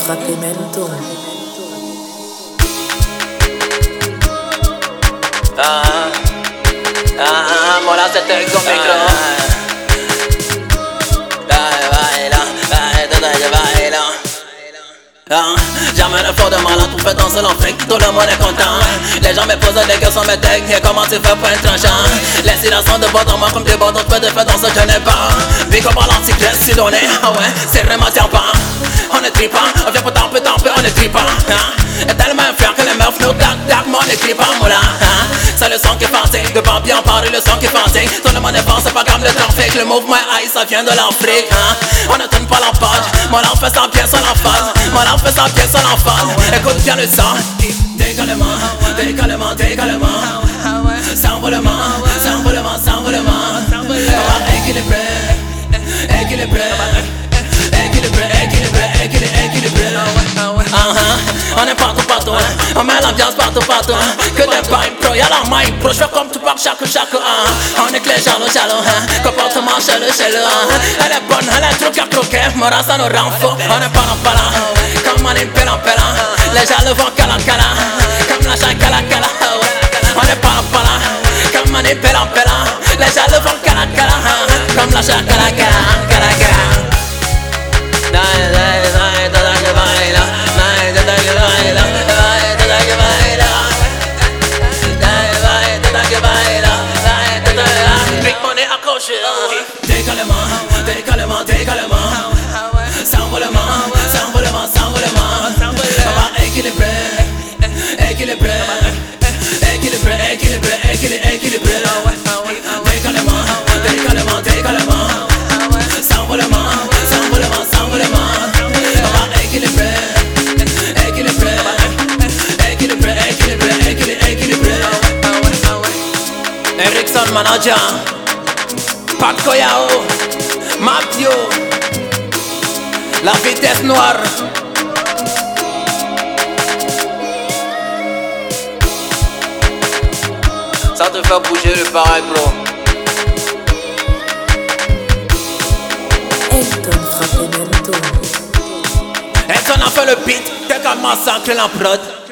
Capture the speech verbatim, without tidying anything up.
Frappemento. Ah, ah, mola c'était con micro. Dale, baila, baila, dale, baila. Ah, jamais ne faut de malade, tout fait danser l'Afrique, tout le monde est content. Les gens me posent des questions, me disent et comment tu fais pour être tranchant. Les silences de bord dans moi comme des bords, donc fais de fait danser, je n'ai pas. Big up à l'antigresse, si donné, ah ouais, c'est vraiment sympa. On est trippant, on vient pour tamper, tamper, on est trippant. Hein? Et tellement influent que les meufs nous tac, tac, moi on est trippant, moula. Hein? C'est le son qui est fanté, devant bien parler, le son qui est fanté. Tout le monde est fort, c'est pas comme le trafic, le mouvement high, ça vient de l'Afrique. Hein? On ne tourne pas la page, mon âme fait sans pièce, sans l'emphase. Mon âme fait sans pièce, sans l'emphase. Écoute bien le son. Décalement, décalement, décalement. S'envolement, s'envolement, s'envolement. On va équilibrer, équilibrer. Équilibré, équilibré, équilibré, équilibré. Uh-huh. On est partout, partout, hein. On met l'ambiance partout, partout, hein. Que des vibes pro, y'a la mic pro. J'fais comme tu parles chaque, chaque, hein. On est clé, jaloux, jaloux, hein. Comportement chelou, chelou, hein. Elle est bonne, elle est truc à croquer. Mora, ça nous rend fou. On est pas en parlant, comme on est pélant, pélant. Les jaloux vont cala, cala. Comme la chaque cala, cala. On est pas en parlant, comme on est pélant, pélant. Les jaloux vont cala, cala. Comme la chaque cala, cala, cala, cala. Dale, dale, dale, dale que baila, dale, dale que baila, dale, dale que baila, dale, dale, dale que baila, dale, dale, big money accroché. Décalement, décalement, décalement, s'envolement, s'envolement, s'envolement. On va équilibrer, équilibrer, équilibrer, équilibrer, équilibrer, équilibrer. Décalement, décalement, décalement, s'envolement. Erickson Manager, Pat Koyao, Mathieu, la vitesse noire. Ça te fait bouger le pareil, bro. Elton Frappemento. Elton a fait le beat, t'es comme massacre la prod.